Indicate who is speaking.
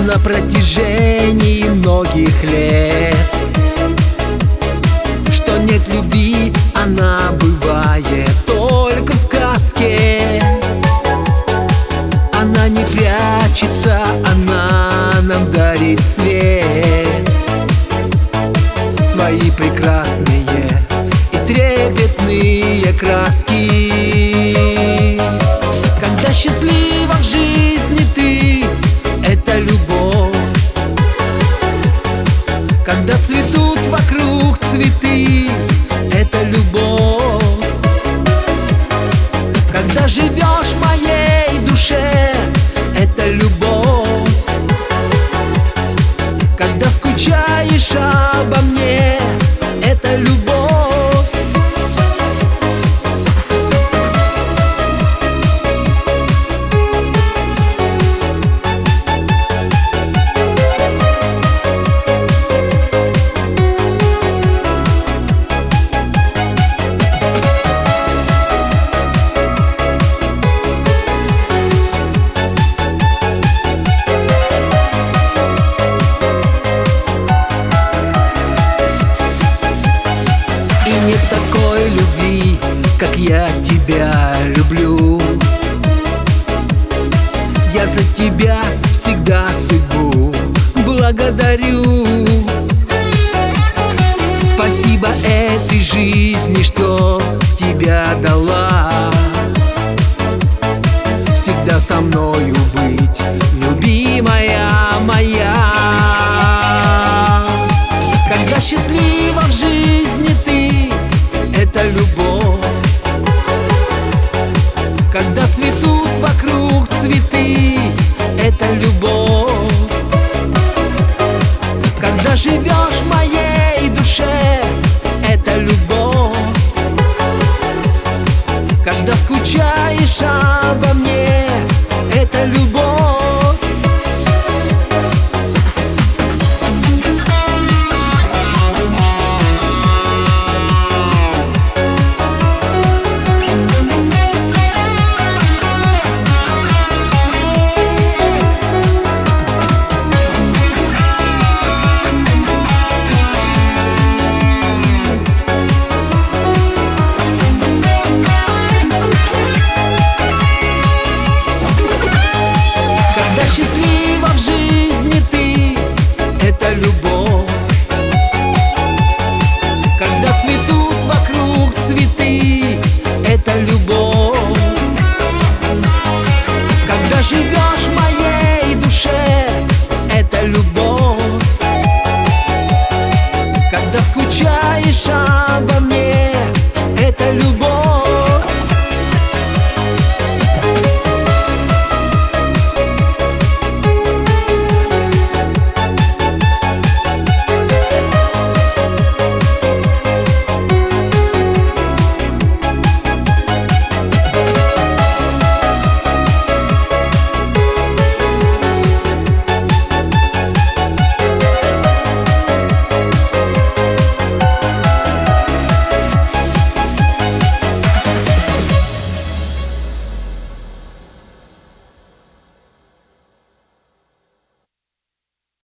Speaker 1: на протяжении многих лет, что нет любви, она бывает только в сказке. Она не прячется, она нам дарит свет, свои прекрасные и трепетные краски. Когда счастлива в жизни ты, это любовь. Когда цветут вокруг цветы, это любовь. Когда живешь в моей душе, это любовь. Когда скучаешь обо мне, это любовь. И нет такой любви, как я тебя люблю. Я за тебя всегда судьбу благодарю. Спасибо этой жизни, что тебя дала. Всегда со мною быть, любимая моя. Когда счастлива в жизни ты, это любовь. Когда цветут вокруг цветы, это любовь. Когда живешь в моей душе, это любовь. Когда скучаешь обо мне, это любовь. Счастлива в жизни.